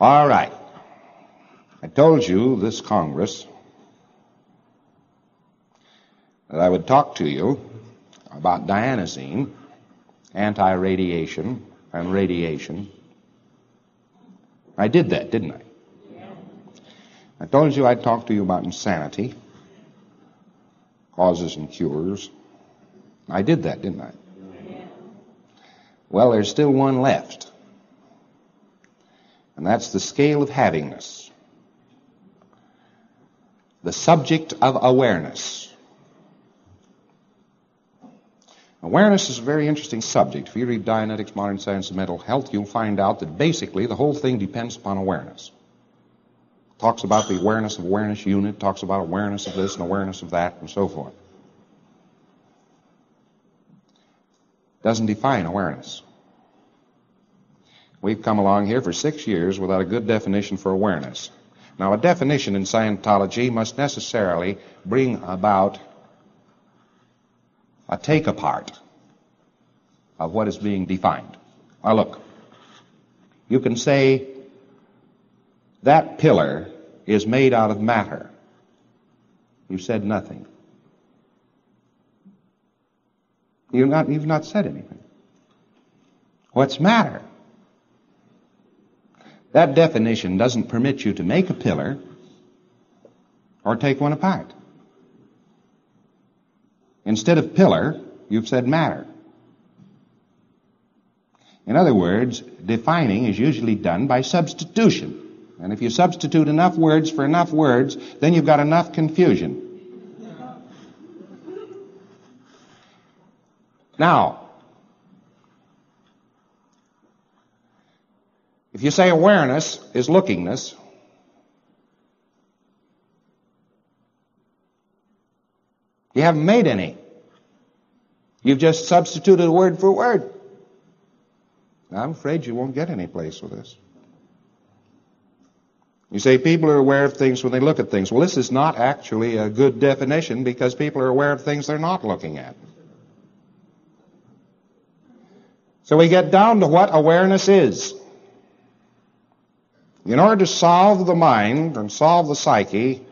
All right. I told you, this Congress, that I would talk to you about dianosine, anti-radiation, and radiation. I did that, didn't I? I told you I'd talk to you about insanity, causes and cures. I did that, didn't I? Well, there's still one left. And that's the scale of havingness. The subject of awareness. Awareness is a very interesting subject. If you read Dianetics, Modern Science of Mental Health, you'll find out that basically the whole thing depends upon awareness. Talks about the awareness of awareness unit, talks about awareness of this and awareness of that, and so forth. Doesn't define awareness. We've come along here for 6 years without a good definition for awareness. Now, a definition in Scientology must necessarily bring about a take-apart of what is being defined. Now, look, you can say that pillar is made out of matter. You said nothing. You've not said anything. What's matter? That definition doesn't permit you to make a pillar or take one apart. Instead of pillar, you've said matter. In other words, defining is usually done by substitution. And if you substitute enough words for enough words, then you've got enough confusion. Now, if you say awareness is lookingness, you haven't made any. You've just substituted word for word. I'm afraid you won't get any place with this. You say people are aware of things when they look at things. Well, this is not actually a good definition because people are aware of things they're not looking at. So we get down to what awareness is. In order to solve the mind and solve the psyche,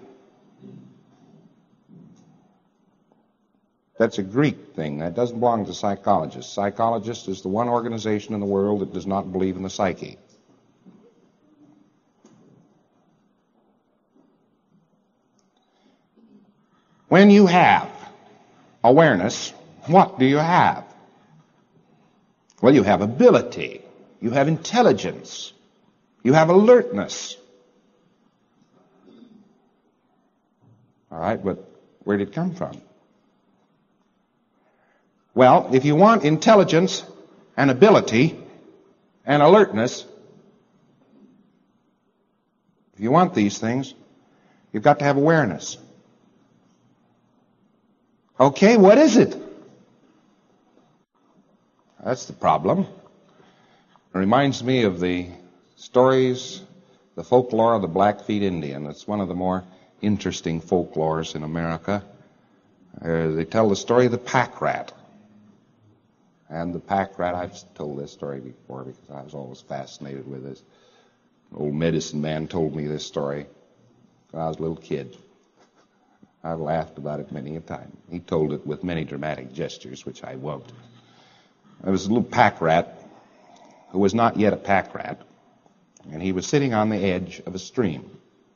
that's a Greek thing. That doesn't belong to psychologists. Psychologists is the one organization in the world that does not believe in the psyche. When you have awareness, what do you have? Well, you have ability. You have intelligence. You have alertness. All right, but where did it come from? Well, if you want intelligence and ability and alertness, if you want these things, you've got to have awareness. Okay, what is it? That's the problem. It reminds me of the stories, the folklore of the Blackfeet Indian. It's one of the more interesting folklores in America. They tell the story of the pack rat. And the pack rat, I've told this story before because I was always fascinated with this. An old medicine man told me this story when I was a little kid. I've laughed about it many a time. He told it with many dramatic gestures, which I won't. There was a little pack rat who was not yet a pack rat, and he was sitting on the edge of a stream.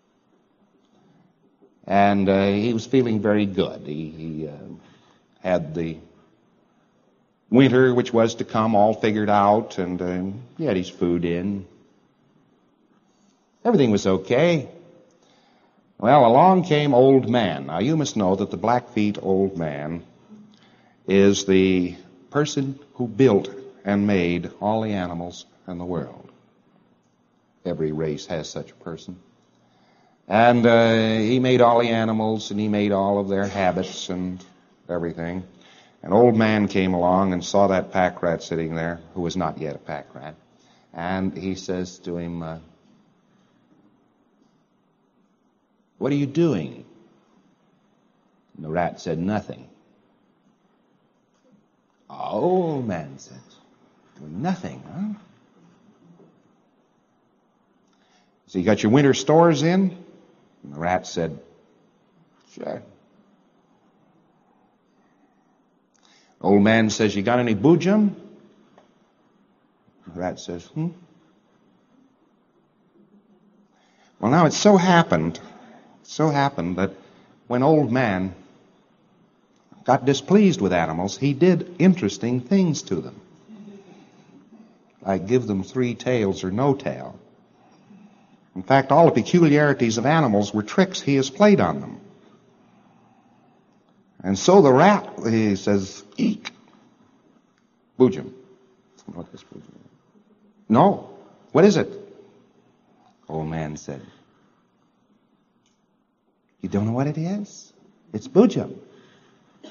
And he was feeling very good. He had the winter, which was to come, all figured out, and he had his food in. Everything was okay. Well, along came Old Man. Now, you must know that the Blackfeet Old Man is the person who built and made all the animals in the world. Every race has such a person. And he made all the animals, and he made all of their habits and everything. An old man came along and saw that pack rat sitting there, who was not yet a pack rat. And he says to him, "What are you doing?" And the rat said, "Nothing." Oh, man said, "Nothing, huh?" So you got your winter stores in? And the rat said, sure. Old man says, you got any boojum? The rat says, Well, now it so happened that when old man got displeased with animals, he did interesting things to them. Like give them 3 tails or no tail. In fact, all the peculiarities of animals were tricks he has played on them. And so the rat, he says, eek. Boojum. What is boojum? No. What is it? Old man said, you don't know what it is? It's boojum. The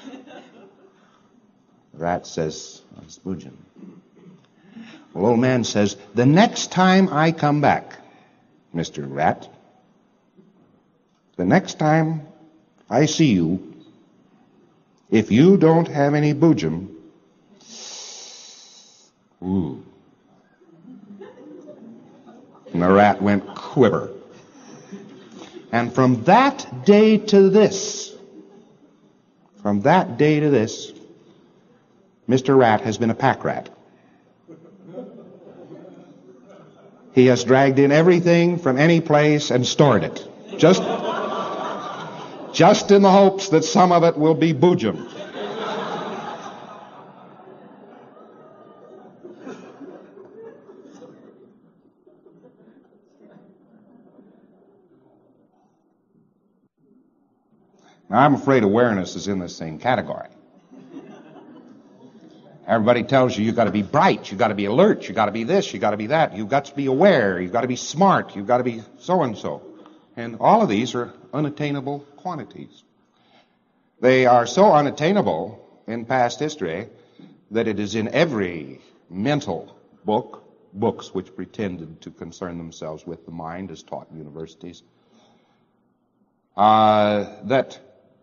rat says, it's boojum. Well, old man says, the next time I come back, Mr. Rat, the next time I see you, if you don't have any boojum, ooh. And the rat went quiver. And from that day to this, Mr. Rat has been a pack rat. He has dragged in everything from any place and stored it. Just in the hopes that some of it will be boojum. Now, I'm afraid awareness is in the same category. Everybody tells you got to be bright, you got to be alert, you got to be this, you got to be that, you've got to be aware, you've got to be smart, you've got to be so-and-so. And all of these are unattainable quantities. They are so unattainable in past history that it is in every mental books which pretended to concern themselves with the mind as taught in universities, that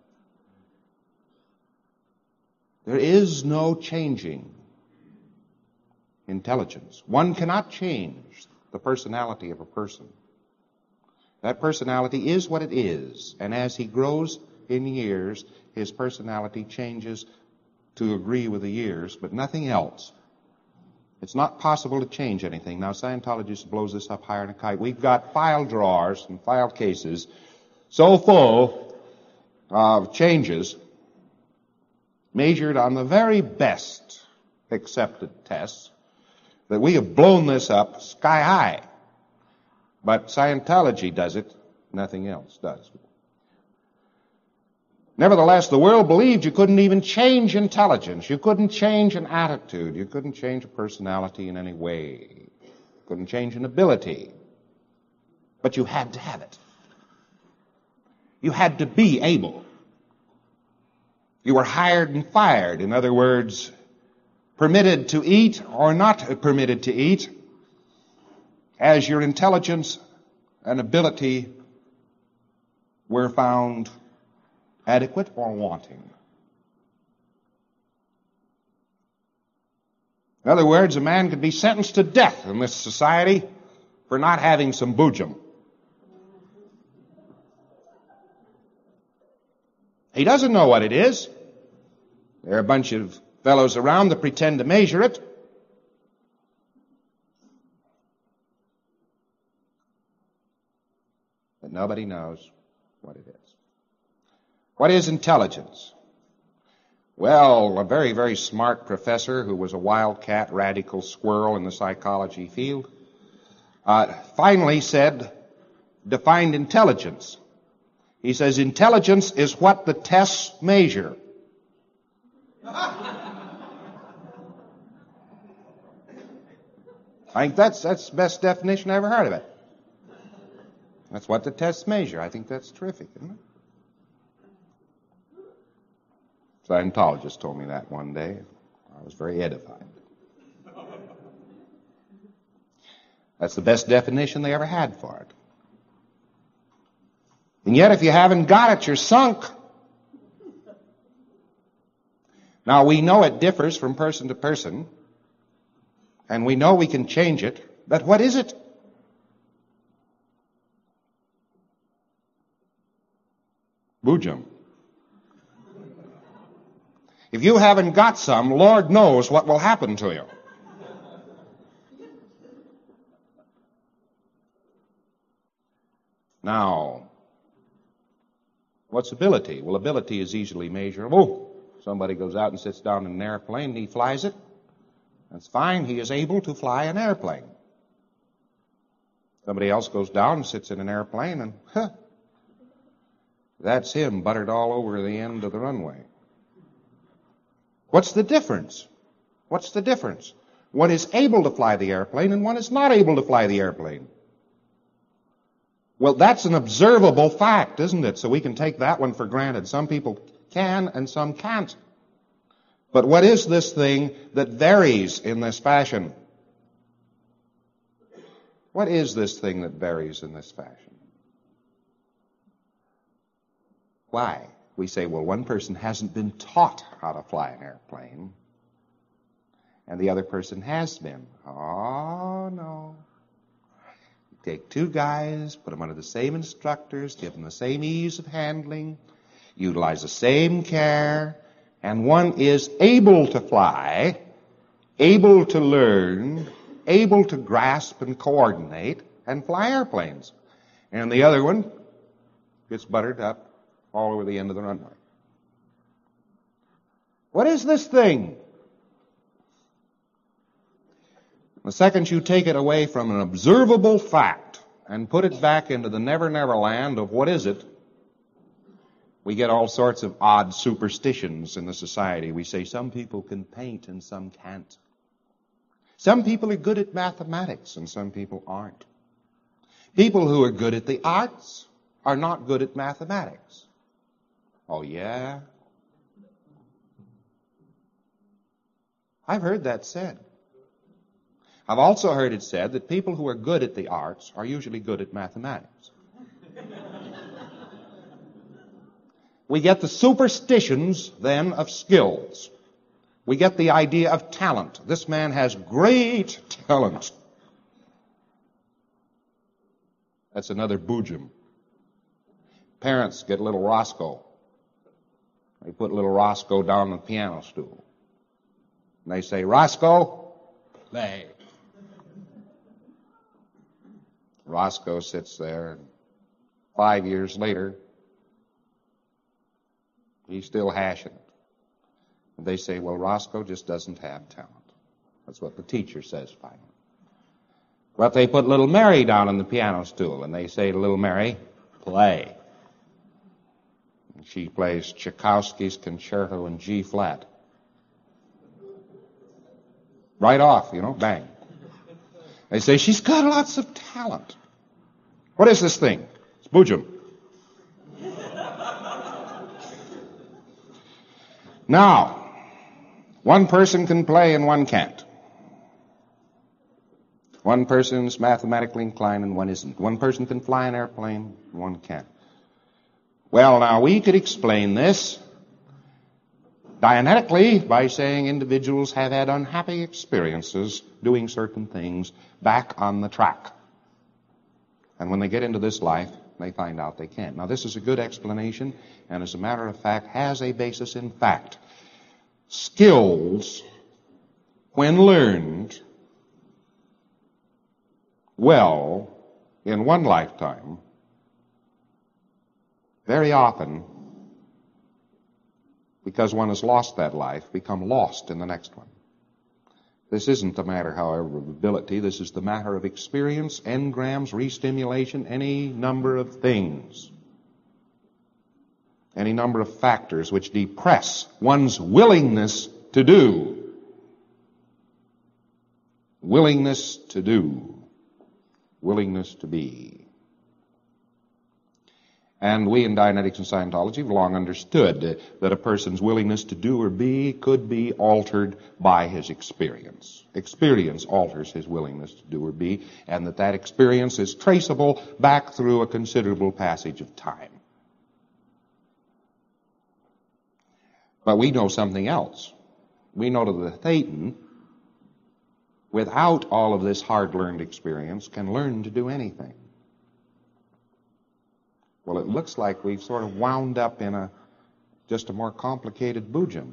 there is no changing intelligence. One cannot change the personality of a person. That personality is what it is, and as he grows in years, his personality changes to agree with the years, but nothing else. It's not possible to change anything. Now, Scientology blows this up higher than a kite. We've got file drawers and file cases so full of changes measured on the very best accepted tests that we have blown this up sky high. But Scientology does it, nothing else does. Nevertheless, the world believed you couldn't even change intelligence. You couldn't change an attitude. You couldn't change a personality in any way. You couldn't change an ability. But you had to have it. You had to be able. You were hired and fired. In other words, permitted to eat or not permitted to eat as your intelligence and ability were found adequate or wanting. In other words, a man could be sentenced to death in this society for not having some boojum. He doesn't know what it is. There are a bunch of fellows around that pretend to measure it. But nobody knows what it is. What is intelligence? Well, a very, very smart professor who was a wildcat, radical squirrel in the psychology field, finally defined intelligence. He says, intelligence is what the tests measure. I think that's the best definition I ever heard of it. That's what the tests measure. I think that's terrific, isn't it? Scientologist told me that one day. I was very edified. That's the best definition they ever had for it. And yet, if you haven't got it, you're sunk. Now, we know it differs from person to person, and we know we can change it, but what is it? Boojum. If you haven't got some, Lord knows what will happen to you. Now, what's ability? Well, ability is easily measurable. Somebody goes out and sits down in an airplane and he flies it. That's fine. He is able to fly an airplane. Somebody else goes down and sits in an airplane and, that's him buttered all over the end of the runway. What's the difference? What's the difference? One is able to fly the airplane and one is not able to fly the airplane. Well, that's an observable fact, isn't it? So we can take that one for granted. Some people can and some can't. But what is this thing that varies in this fashion? What is this thing that varies in this fashion? Why? We say, well, one person hasn't been taught how to fly an airplane, and the other person has been. Oh, no. You take two guys, put them under the same instructors, give them the same ease of handling, utilize the same care, and one is able to fly, able to learn, able to grasp and coordinate and fly airplanes. And the other one gets buttered up all over the end of the runway. What is this thing? The second you take it away from an observable fact and put it back into the never-never land of what is it, we get all sorts of odd superstitions in the society. We say some people can paint and some can't. Some people are good at mathematics and some people aren't. People who are good at the arts are not good at mathematics. Oh, yeah? I've heard that said. I've also heard it said that people who are good at the arts are usually good at mathematics. We get the superstitions, then, of skills. We get the idea of talent. This man has great talent. That's another Boojum. Parents get little Roscoe. They put little Roscoe down on the piano stool. And they say, Roscoe, play. Roscoe sits there, and 5 years later, he's still hashing it. And they say, well, Roscoe just doesn't have talent. That's what the teacher says finally. But they put little Mary down on the piano stool, and they say to little Mary, play. And she plays Tchaikovsky's Concerto in G flat. Right off, bang. They say, she's got lots of talent. What is this thing? It's Boojum. Now, one person can play and one can't. One person is mathematically inclined and one isn't. One person can fly an airplane and one can't. Well, now, we could explain this dianetically by saying individuals have had unhappy experiences doing certain things back on the track. And when they get into this life, they find out they can't. Now, this is a good explanation, and as a matter of fact, has a basis in fact. Skills, when learned well in one lifetime, very often, because one has lost that life, become lost in the next one. This isn't a matter, however, of ability. This is the matter of experience, engrams, re-stimulation, any number of things. Any number of factors which depress one's willingness to do. Willingness to do. Willingness to be. And we in Dianetics and Scientology have long understood that a person's willingness to do or be could be altered by his experience. Experience alters his willingness to do or be, and that experience is traceable back through a considerable passage of time. But we know something else. We know that the Thetan, without all of this hard-learned experience, can learn to do anything. Well, it looks like we've sort of wound up in just a more complicated boojum.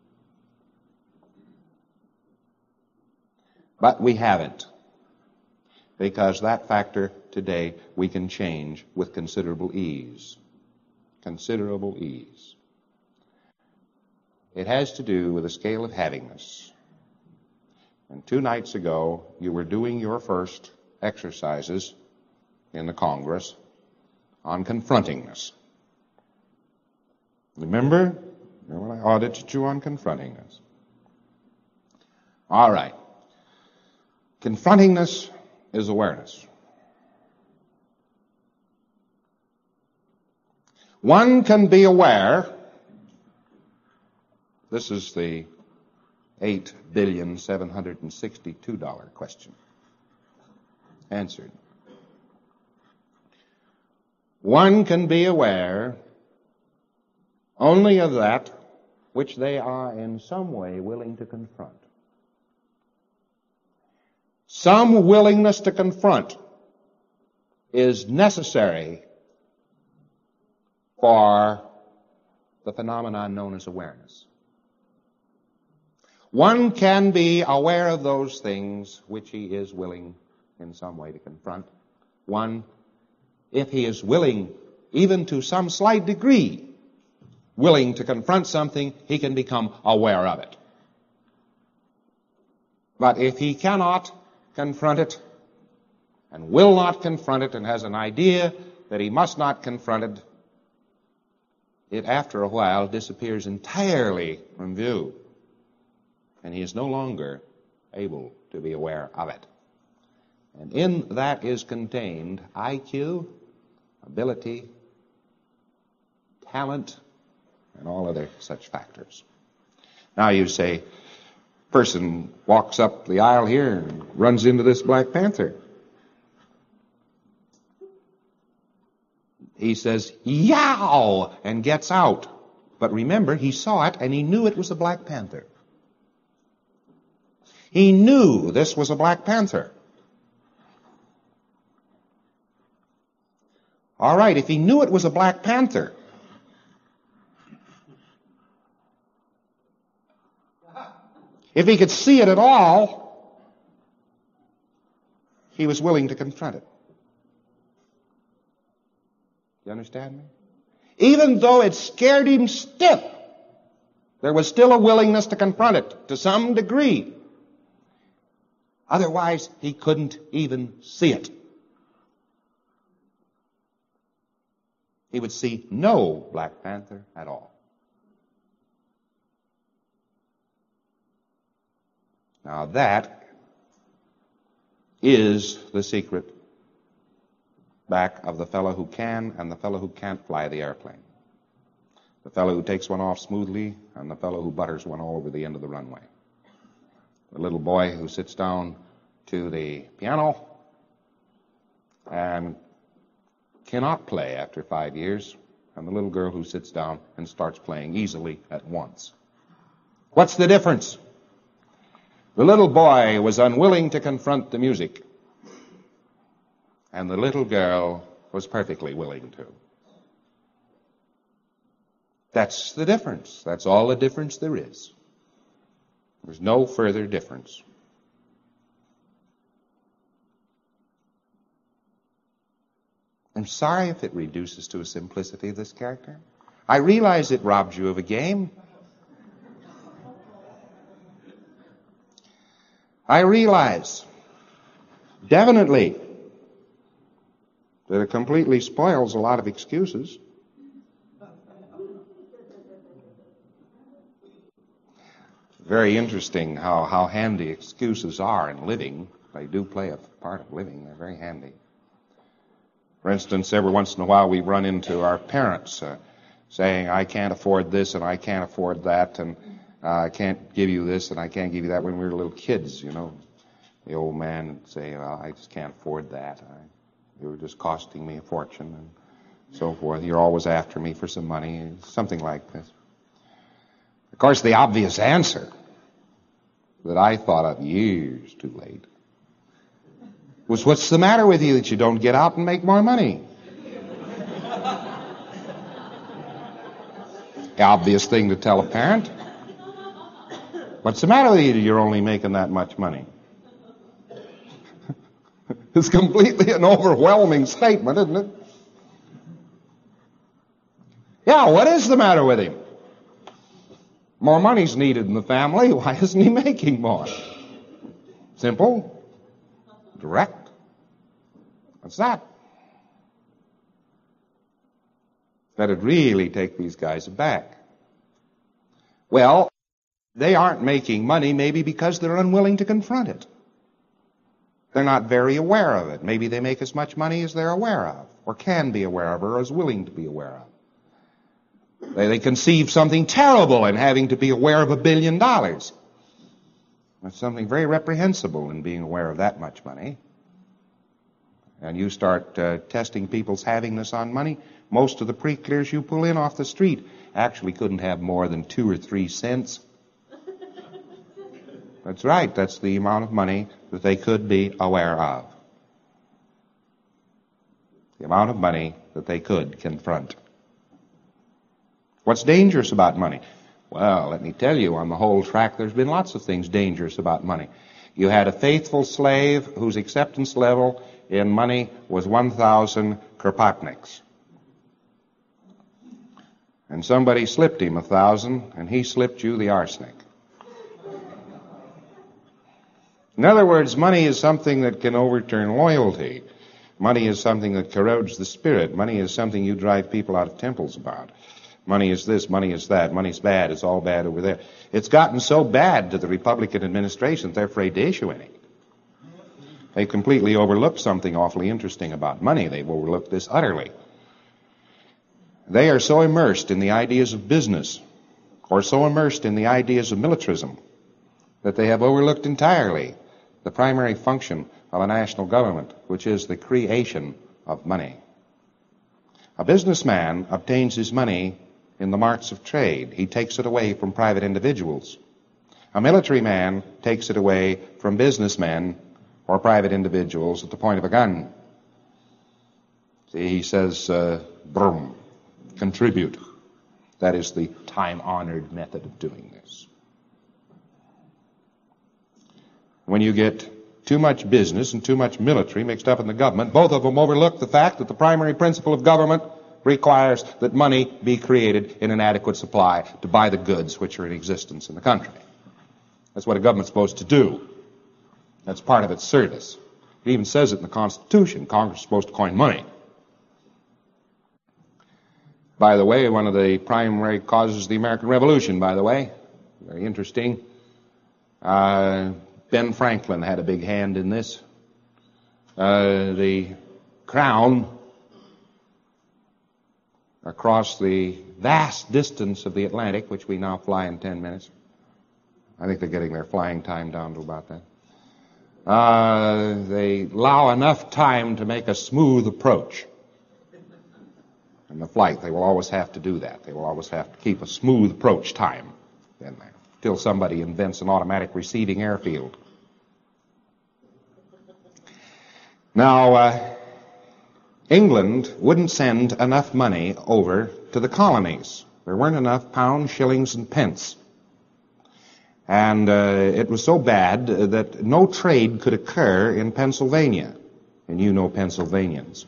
But we haven't, because that factor today we can change with considerable ease. Considerable ease. It has to do with a scale of havingness. And 2 nights ago, you were doing your first exercises in the Congress on confrontingness. Remember when I audited you on confrontingness? All right. Confrontingness is awareness. One can be aware. This is the $8,762 question. Answered. One can be aware only of that which they are in some way willing to confront. Some willingness to confront is necessary for the phenomenon known as awareness. One can be aware of those things which he is willing in some way to confront. One, if he is willing, even to some slight degree, willing to confront something, he can become aware of it. But if he cannot confront it, and will not confront it, and has an idea that he must not confront it, it after a while disappears entirely from view, and he is no longer able to be aware of it. And in that is contained IQ, ability, talent, and all other such factors. Now you say, person walks up the aisle here and runs into this Black Panther. He says, yow, and gets out. But remember, he saw it and he knew it was a Black Panther. He knew this was a Black Panther. All right, if he knew it was a Black Panther, if he could see it at all, he was willing to confront it. You understand me? Even though it scared him stiff, there was still a willingness to confront it to some degree. Otherwise, he couldn't even see it. He would see no Black Panther at all. Now that is the secret back of the fellow who can and the fellow who can't fly the airplane. The fellow who takes one off smoothly and the fellow who butters one all over the end of the runway. The little boy who sits down to the piano and cannot play after 5 years, and the little girl who sits down and starts playing easily at once. What's the difference? The little boy was unwilling to confront the music, and the little girl was perfectly willing to. That's the difference. That's all the difference there is. There's no further difference. I'm sorry if it reduces to a simplicity of this character. I realize it robs you of a game. I realize definitely that it completely spoils a lot of excuses. Very interesting how handy excuses are in living. They do play a part of living. They're very handy. For instance, every once in a while we run into our parents saying, I can't afford this and I can't afford that, and I can't give you this and I can't give you that. When we were little kids, you know, the old man would say, well, I just can't afford that. You were just costing me a fortune and so forth. You're always after me for some money, something like this. Of course, the obvious answer that I thought of years too late was, what's the matter with you that you don't get out and make more money? obvious thing to tell a parent. What's the matter with you? You're only making that much money. It's completely an overwhelming statement, isn't it? Yeah, what is the matter with him? More money's needed in the family. Why isn't he making more? Simple. Direct. What's that? That'd really take these guys aback. Well, they aren't making money maybe because they're unwilling to confront it. They're not very aware of it. Maybe they make as much money as they're aware of, or can be aware of, or is willing to be aware of. They conceive something terrible in having to be aware of $1 billion. That's something very reprehensible in being aware of that much money. And you start testing people's havingness on money, most of the pre-clears you pull in off the street actually couldn't have more than 2 or 3 cents. That's right. That's the amount of money that they could be aware of. The amount of money that they could confront. What's dangerous about money? Well, let me tell you, on the whole track, there's been lots of things dangerous about money. You had a faithful slave whose acceptance level in money was 1,000 Kropotniks. And somebody slipped him 1,000, and he slipped you the arsenic. In other words, money is something that can overturn loyalty. Money is something that corrodes the spirit. Money is something you drive people out of temples about. Money is this, money is that, money's bad, it's all bad over there. It's gotten so bad to the Republican administration that they're afraid to issue any. They completely overlooked something awfully interesting about money. They've overlooked this utterly. They are so immersed in the ideas of business, or so immersed in the ideas of militarism, that they have overlooked entirely the primary function of a national government, which is the creation of money. A businessman obtains his money in the marts of trade. He takes it away from private individuals. A military man takes it away from businessmen or private individuals at the point of a gun. See, he says, boom, contribute. That is the time-honored method of doing this. When you get too much business and too much military mixed up in the government, both of them overlook the fact that the primary principle of government requires that money be created in an adequate supply to buy the goods which are in existence in the country. That's what a government's supposed to do. That's part of its service. It even says it in the Constitution. Congress is supposed to coin money. By the way, one of the primary causes of the American Revolution, by the way, very interesting. Ben Franklin had a big hand in this. The Crown, across the vast distance of the Atlantic, which we now fly in 10 minutes. I think they're getting their flying time down to about that. They allow enough time to make a smooth approach in the flight. They will always have to do that. They will always have to keep a smooth approach time in there till somebody invents an automatic receding airfield. Now, England wouldn't send enough money over to the colonies. There weren't enough pounds, shillings, and pence. And it was so bad that no trade could occur in Pennsylvania. And you know Pennsylvanians.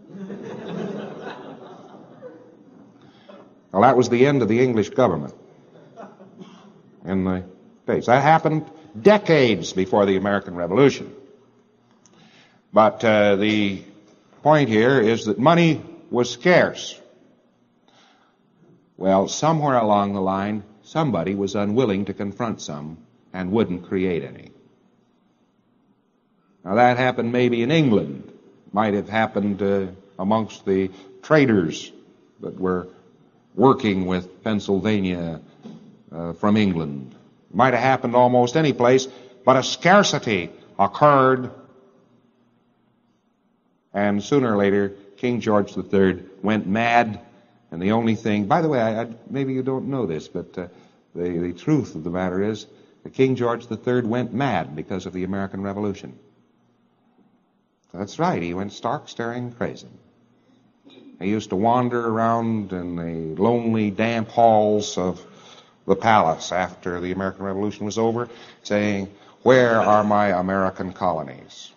Well, that was the end of the English government in the States. That happened decades before the American Revolution. But the point here is that money was scarce. Well, somewhere along the line, somebody was unwilling to confront some and wouldn't create any. Now that happened maybe in England. Might have happened amongst the traders that were working with Pennsylvania from England. Might have happened almost any place, but a scarcity occurred. And sooner or later, King George III went mad. And the only thing, by the way, maybe you don't know this, but the truth of the matter is that King George III went mad because of the American Revolution. That's right, he went stark, staring crazy. They used to wander around in the lonely, damp halls of the palace after the American Revolution was over, saying, "Where are my American colonies?"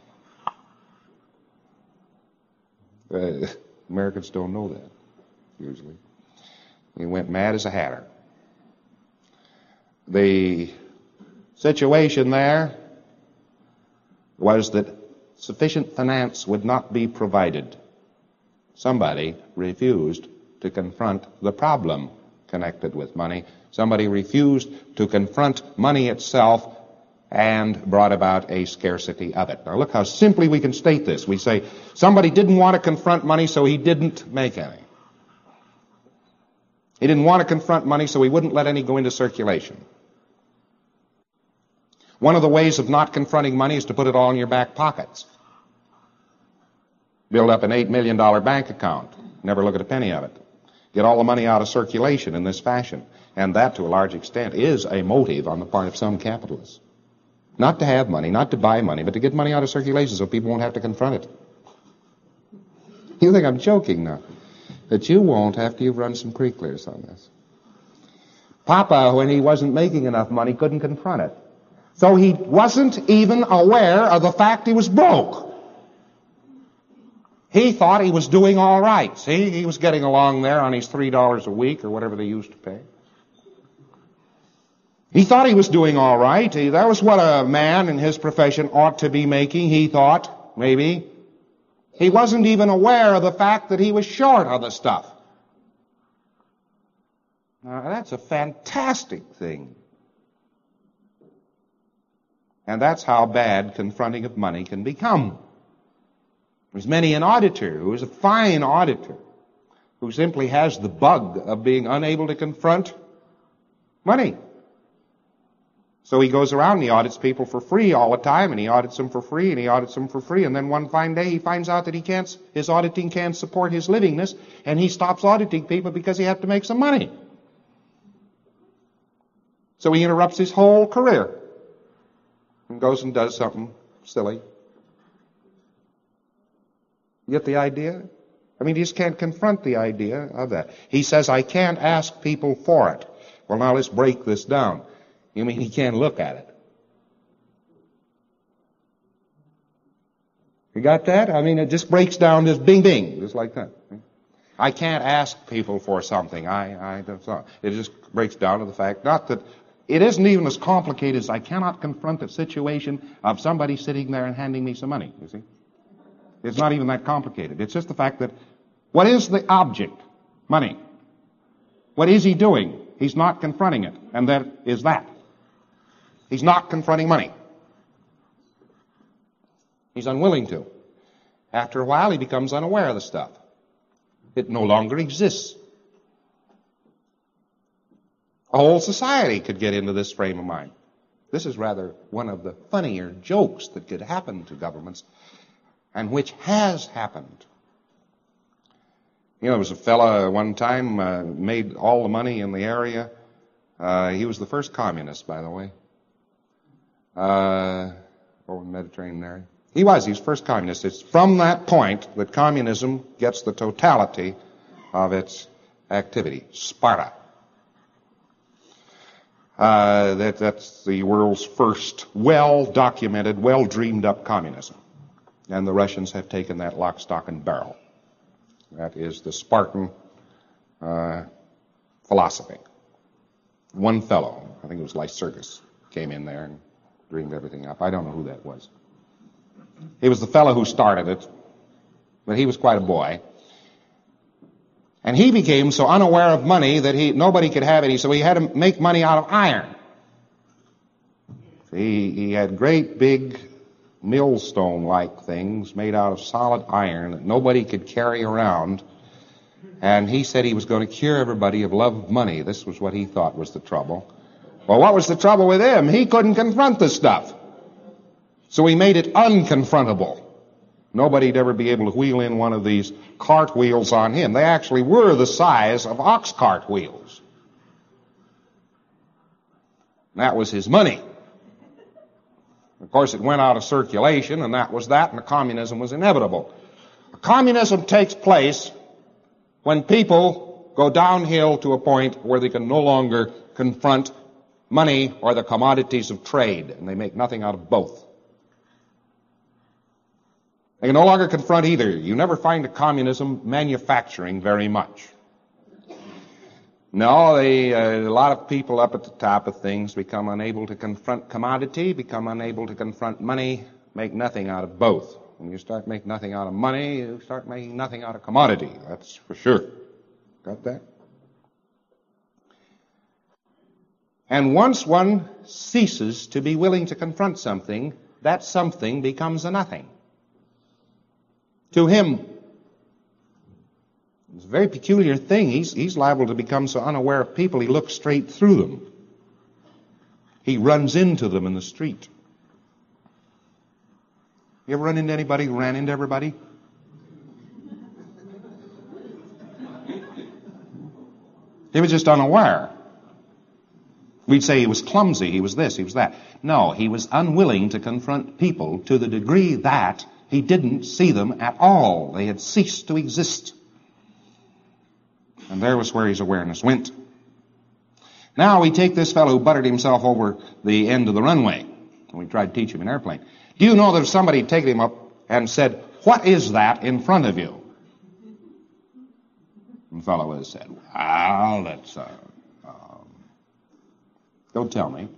Americans don't know that, usually. He went mad as a hatter. The situation there was that sufficient finance would not be provided. Somebody refused to confront the problem connected with money. Somebody refused to confront money itself and brought about a scarcity of it. Now look how simply we can state this. We say somebody didn't want to confront money, so he didn't make any. He didn't want to confront money, so he wouldn't let any go into circulation. One of the ways of not confronting money is to put it all in your back pockets. Build up an $8 million bank account. Never look at a penny of it. Get all the money out of circulation in this fashion. And that, to a large extent, is a motive on the part of some capitalists. Not to have money, not to buy money, but to get money out of circulation so people won't have to confront it. You think I'm joking now? But you won't after you've run some pre-clears on this. Papa, when he wasn't making enough money, couldn't confront it. So he wasn't even aware of the fact he was broke. He thought he was doing all right. See, he was getting along there on his $3 a week or whatever they used to pay. He thought he was doing all right. That was what a man in his profession ought to be making, he thought, maybe. He wasn't even aware of the fact that he was short of the stuff. Now, that's a fantastic thing. And that's how bad confronting of money can become. There's many an auditor who is a fine auditor who simply has the bug of being unable to confront money. So he goes around and he audits people for free all the time, and he audits them for free, and he audits them for free, and then one fine day he finds out that his auditing can't support his livingness, and he stops auditing people because he has to make some money. So he interrupts his whole career and goes and does something silly. You get the idea? I mean, he just can't confront the idea of that. He says, I can't ask people for it. Well, now let's break this down. You mean he can't look at it? You got that? I mean, it just breaks down this bing, bing, just like that. I can't ask people for something. I don't know. It just breaks down to the fact, not that it isn't even as complicated as I cannot confront the situation of somebody sitting there and handing me some money, you see. It's not even that complicated. It's just the fact that what is the object? Money. What is he doing? He's not confronting it. And that is that. He's not confronting money. He's unwilling to. After a while, he becomes unaware of the stuff. It no longer exists. A whole society could get into this frame of mind. This is rather one of the funnier jokes that could happen to governments, and which has happened. You know, there was a fella one time made all the money in the area. He was the first communist, by the way, over in the Mediterranean area. He was first communist. It's from that point that communism gets the totality of its activity. Sparta. That's the world's first well-documented, well-dreamed-up communism. And the Russians have taken that lock, stock, and barrel. That is the Spartan philosophy. One fellow, I think it was Lycurgus, came in there and dreamed everything up. I don't know who that was. He was the fellow who started it, but he was quite a boy. And he became so unaware of money that nobody could have any, so he had to make money out of iron. He had great big millstone-like things made out of solid iron that nobody could carry around. And he said he was going to cure everybody of love of money. This was what he thought was the trouble. Well, what was the trouble with him? He couldn't confront this stuff. So he made it unconfrontable. Nobody'd ever be able to wheel in one of these cart wheels on him. They actually were the size of ox cart wheels. That was his money. Of course, it went out of circulation, and that was that, and the communism was inevitable. Communism takes place When people go downhill to a point where they can no longer confront money or the commodities of trade, and they make nothing out of both. They can no longer confront either. You never find a communism manufacturing very much. No, a lot of people up at the top of things become unable to confront commodity, become unable to confront money, make nothing out of both. When you start making nothing out of money, you start making nothing out of commodity. That's for sure. Got that? And once one ceases to be willing to confront something, that something becomes a nothing. To him. It's a very peculiar thing. He's liable to become so unaware of people, he looks straight through them. He runs into them in the street. You ever run into anybody who ran into everybody? He was just unaware. We'd say he was clumsy, he was this, he was that. No, he was unwilling to confront people to the degree that he didn't see them at all. They had ceased to exist. And there was where his awareness went. Now we take this fellow who buttered himself over the end of the runway, and we tried to teach him an airplane. Do you know that if somebody had taken him up and said, "What is that in front of you?" And the fellow would have said, "Well, that's, don't tell me.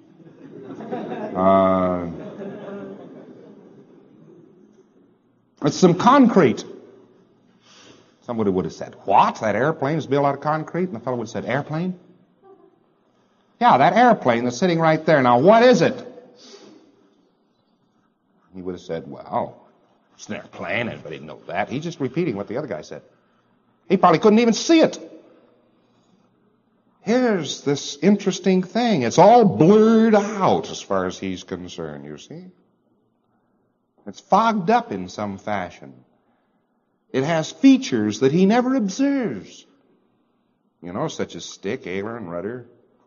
It's some concrete." Somebody would have said, "What? That airplane is built out of concrete?" And the fellow would have said, "Airplane?" "Yeah, that airplane that's sitting right there. Now, what is it?" He would have said, "Well, it's an airplane. Everybody knows that." He's just repeating what the other guy said. He probably couldn't even see it. Here's this interesting thing. It's all blurred out as far as he's concerned, you see. It's fogged up in some fashion. It has features that he never observes. You know, such as stick, ailer, and rudder.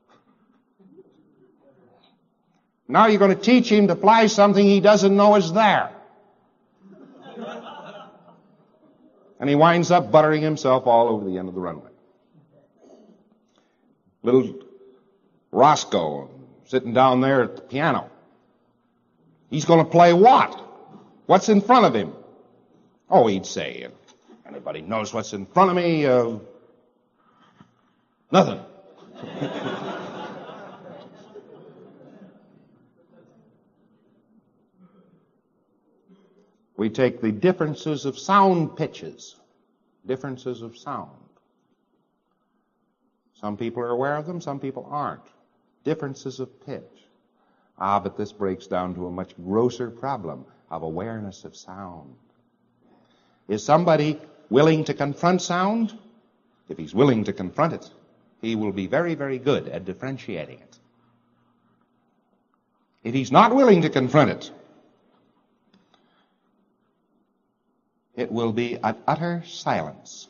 Now you're going to teach him to fly something he doesn't know is there. And he winds up buttering himself all over the end of the runway. Little Roscoe sitting down there at the piano. He's going to play what? What's in front of him? Oh, he'd say, "Anybody knows what's in front of me? Nothing." We take the differences of sound pitches. Differences of sound. Some people are aware of them, some people aren't. Differences of pitch. But this breaks down to a much grosser problem of awareness of sound. Is somebody willing to confront sound? If he's willing to confront it, he will be very, very good at differentiating it. If he's not willing to confront it, it will be an utter silence.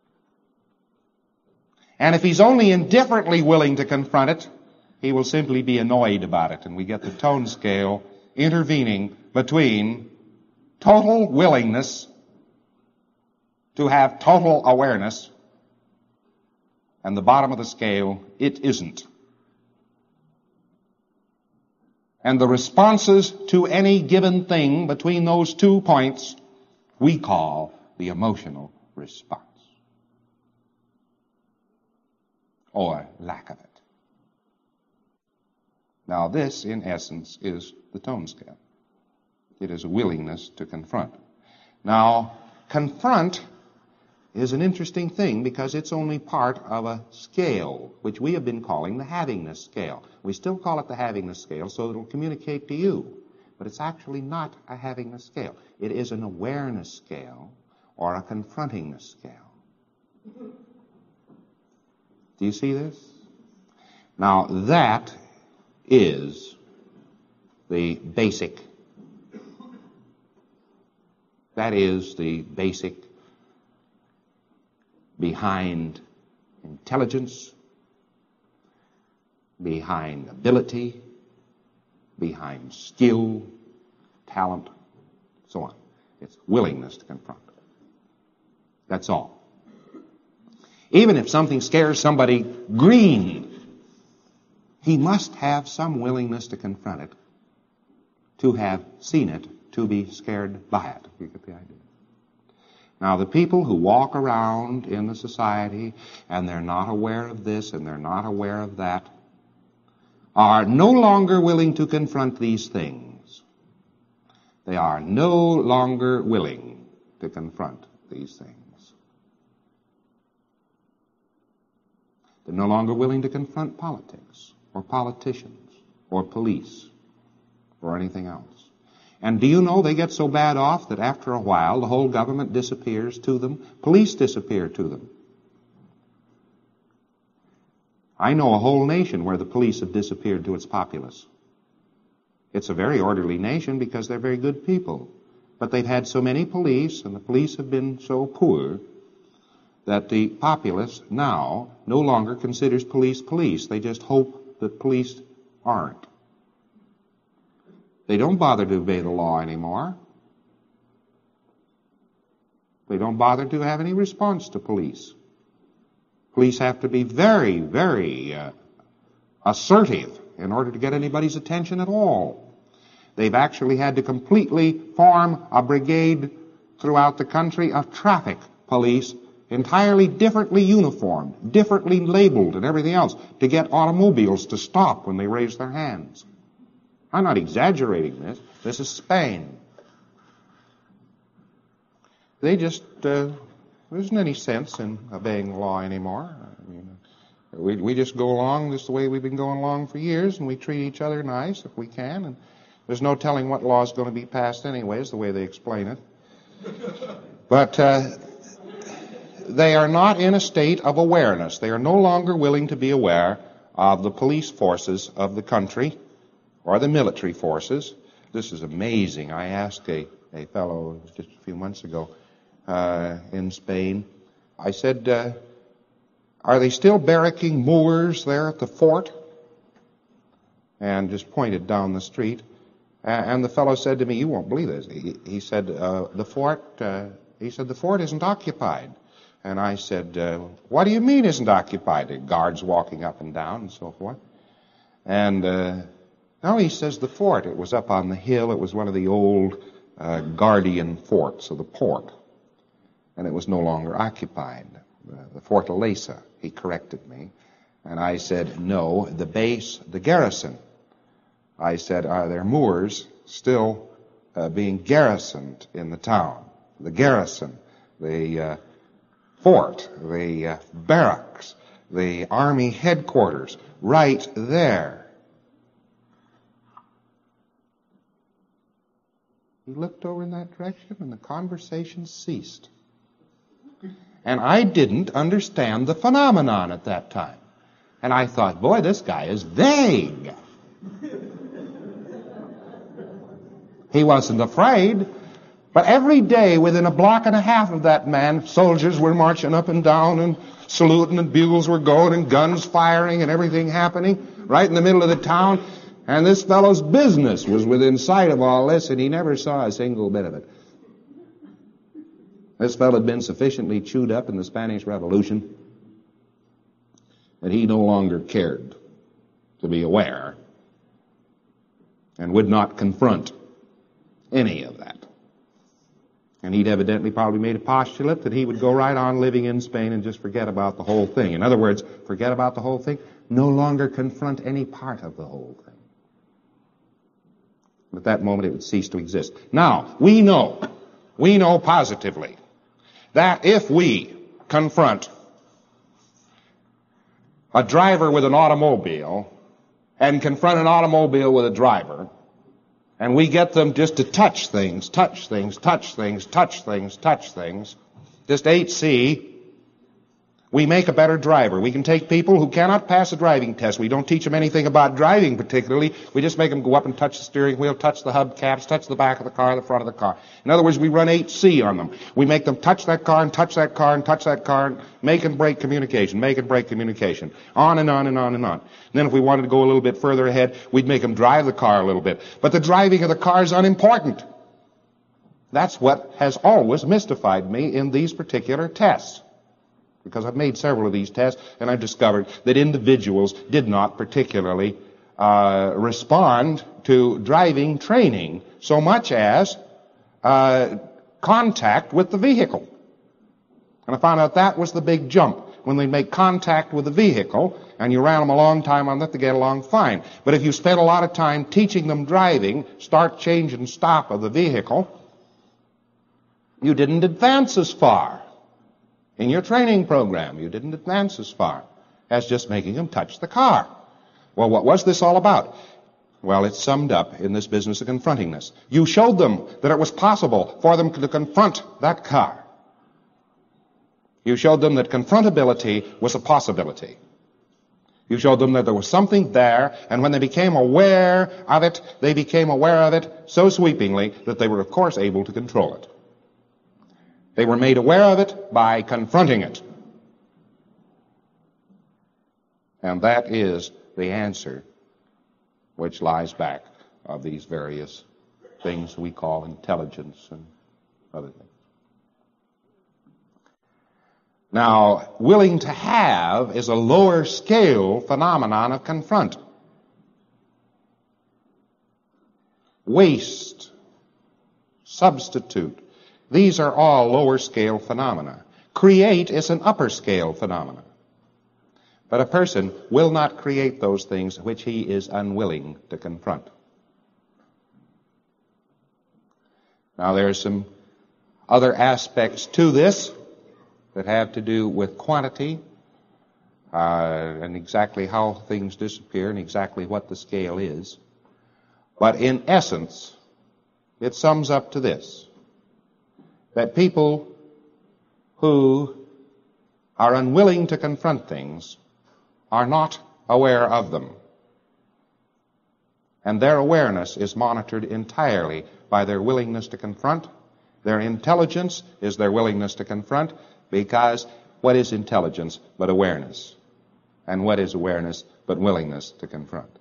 And if he's only indifferently willing to confront it, he will simply be annoyed about it. And we get the tone scale intervening between total willingness to have total awareness and the bottom of the scale, it isn't. And the responses to any given thing between those 2 points we call the emotional response. Or lack of it. Now this, in essence, is the tone scale. It is a willingness to confront. Now, confront is an interesting thing because it's only part of a scale, which we have been calling the havingness scale. We still call it the havingness scale so it'll communicate to you. But it's actually not a havingness scale. It is an awareness scale or a confrontingness scale. Do you see this? Now that is the basic. That is the basic behind intelligence, behind ability, behind skill, talent, so on. It's willingness to confront. That's all. Even if something scares somebody green, he must have some willingness to confront it, to have seen it, to be scared by it. You get the idea? Now, the people who walk around in the society and they're not aware of this and they're not aware of that are no longer willing to confront these things. They are no longer willing to confront these things. They're no longer willing to confront politics or politicians or police or anything else. And do you know they get so bad off that after a while the whole government disappears to them? Police disappear to them. I know a whole nation where the police have disappeared to its populace. It's a very orderly nation because they're very good people. But they've had so many police, and the police have been so poor, that the populace now no longer considers police police. They just hope that police aren't. They don't bother to obey the law anymore. They don't bother to have any response to police. Police have to be very, very assertive in order to get anybody's attention at all. They've actually had to completely form a brigade throughout the country of traffic police, entirely differently uniformed, differently labeled and everything else, to get automobiles to stop when they raise their hands. I'm not exaggerating this. This is Spain. They just, there isn't any sense in obeying the law anymore. I mean, we just go along just the way we've been going along for years, and we treat each other nice if we can, and there's no telling what law is going to be passed anyways, the way they explain it. But they are not in a state of awareness. They are no longer willing to be aware of the police forces of the country or the military forces. This is amazing. I asked a fellow just a few months ago in Spain, I said, are they still barracking Moors there at the fort? And just pointed down the street. And the fellow said to me, you won't believe this. He said, the fort isn't occupied. And I said, what do you mean isn't occupied? The guards walking up and down and so forth. And no, he says the fort, it was up on the hill. It was one of the old guardian forts of the port. And it was no longer occupied. The Fortaleza, he corrected me. And I said, no, the base, the garrison. I said, are there Moors still being garrisoned in the town? The garrison, the fort, the barracks, the army headquarters, right there. He looked over in that direction and the conversation ceased. And I didn't understand the phenomenon at that time. And I thought, boy, this guy is vague. He wasn't afraid. But every day, within a block and a half of that man, soldiers were marching up and down and saluting and bugles were going and guns firing and everything happening right in the middle of the town. And this fellow's business was within sight of all this, and he never saw a single bit of it. This fellow had been sufficiently chewed up in the Spanish Revolution that he no longer cared to be aware and would not confront any of that. And he'd evidently probably made a postulate that he would go right on living in Spain and just forget about the whole thing. In other words, forget about the whole thing, no longer confront any part of the whole thing. At that moment it would cease to exist. Now, we know positively that if we confront a driver with an automobile and confront an automobile with a driver, and we get them just to touch things, just 8C, we make a better driver. We can take people who cannot pass a driving test. We don't teach them anything about driving particularly. We just make them go up and touch the steering wheel, touch the hubcaps, touch the back of the car, the front of the car. In other words, we run 8C on them. We make them touch that car and touch that car and touch that car and make and break communication, on and on and on and on. And then if we wanted to go a little bit further ahead, we'd make them drive the car a little bit. But the driving of the car is unimportant. That's what has always mystified me in these particular tests. because I've made several of these tests, and I've discovered that individuals did not particularly respond to driving training so much as contact with the vehicle. And I found out that was the big jump. When they make contact with the vehicle, and you ran them a long time on that, they get along fine. But if you spent a lot of time teaching them driving, start, change, and stop of the vehicle, you didn't advance as far. In your training program, you didn't advance as far as just making them touch the car. Well, what was this all about? Well, it's summed up in this business of confronting this. You showed them that it was possible for them to confront that car. You showed them that confrontability was a possibility. You showed them that there was something there, and when they became aware of it, they became aware of it so sweepingly that they were, of course, able to control it. They were made aware of it by confronting it. And that is the answer which lies back of these various things we call intelligence and other things. Now, willing to have is a lower scale phenomenon of confront. Waste, substitute, these are all lower scale phenomena. Create is an upper scale phenomenon. But a person will not create those things which he is unwilling to confront. Now, there are some other aspects to this that have to do with quantity and exactly how things disappear and exactly what the scale is. But in essence, it sums up to this, that people who are unwilling to confront things are not aware of them. And their awareness is monitored entirely by their willingness to confront. Their intelligence is their willingness to confront, because what is intelligence but awareness? And what is awareness but willingness to confront?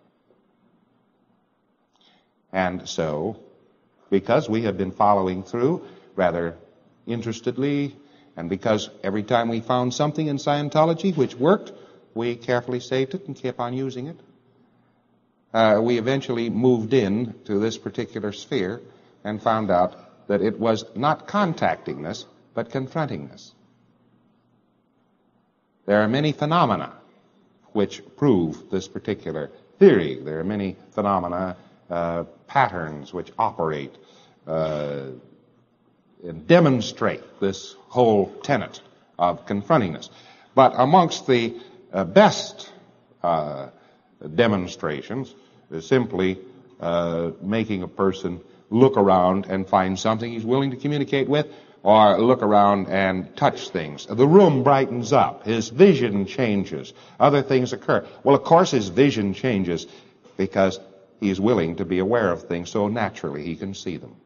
And so, because we have been following through rather interestedly, and because every time we found something in Scientology which worked, we carefully saved it and kept on using it, we eventually moved in to this particular sphere and found out that it was not contacting this, but confronting this. There are many phenomena which prove this particular theory. There are many phenomena, patterns which operate and demonstrate this whole tenet of confronting this. But amongst the best demonstrations is simply making a person look around and find something he's willing to communicate with, or look around and touch things. The room brightens up. His vision changes. Other things occur. Well, of course his vision changes because he's willing to be aware of things so naturally he can see them.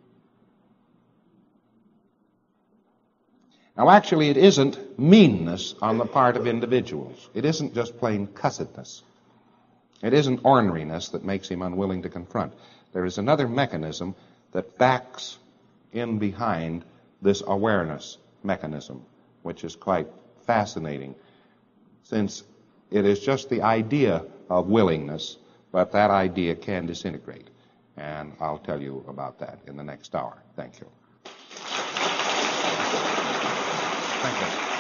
Now, actually, it isn't meanness on the part of individuals. It isn't just plain cussedness. It isn't orneriness that makes him unwilling to confront. There is another mechanism that backs in behind this awareness mechanism, which is quite fascinating, since it is just the idea of willingness, but that idea can disintegrate. And I'll tell you about that in the next hour. Thank you. Thank you.